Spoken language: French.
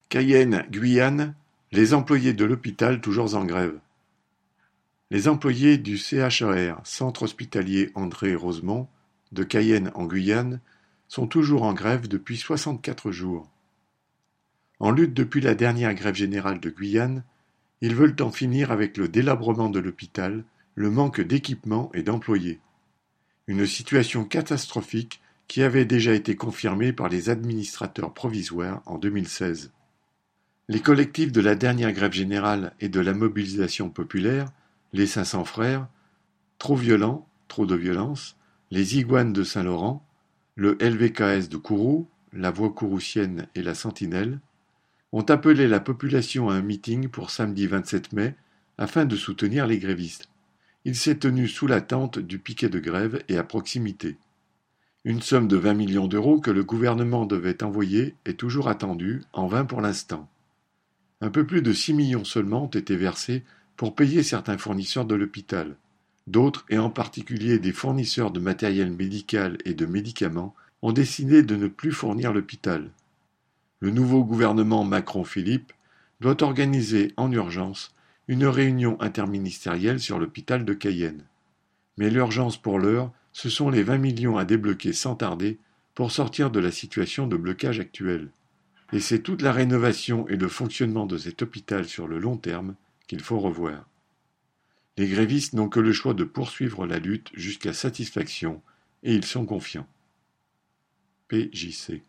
Cayenne, Guyane, les employés de l'hôpital toujours en grève. Les employés du CHR, Centre hospitalier André Rosemont, de Cayenne en Guyane, sont toujours en grève depuis 64 jours. En lutte depuis la dernière grève générale de Guyane, ils veulent en finir avec le délabrement de l'hôpital, le manque d'équipements et d'employés. Une situation catastrophique qui avait déjà été confirmée par les administrateurs provisoires en 2016. Les collectifs de la dernière grève générale et de la mobilisation populaire, les 500 frères, Trop violent, trop de violence, les Iguanes de Saint-Laurent, le LVKS de Kourou, la Voix kouroussienne et la Sentinelle, ont appelé la population à un meeting pour samedi 27 mai afin de soutenir les grévistes. Il s'est tenu sous la tente du piquet de grève et à proximité. Une somme de 20 millions d'euros que le gouvernement devait envoyer est toujours attendue, en vain pour l'instant. Un peu plus de 6 millions seulement ont été versés pour payer certains fournisseurs de l'hôpital. D'autres, et en particulier des fournisseurs de matériel médical et de médicaments, ont décidé de ne plus fournir l'hôpital. Le nouveau gouvernement Macron-Philippe doit organiser en urgence une réunion interministérielle sur l'hôpital de Cayenne. Mais l'urgence pour l'heure, ce sont les 20 millions à débloquer sans tarder pour sortir de la situation de blocage actuelle. Et c'est toute la rénovation et le fonctionnement de cet hôpital sur le long terme qu'il faut revoir. Les grévistes n'ont que le choix de poursuivre la lutte jusqu'à satisfaction, et ils sont confiants. PJC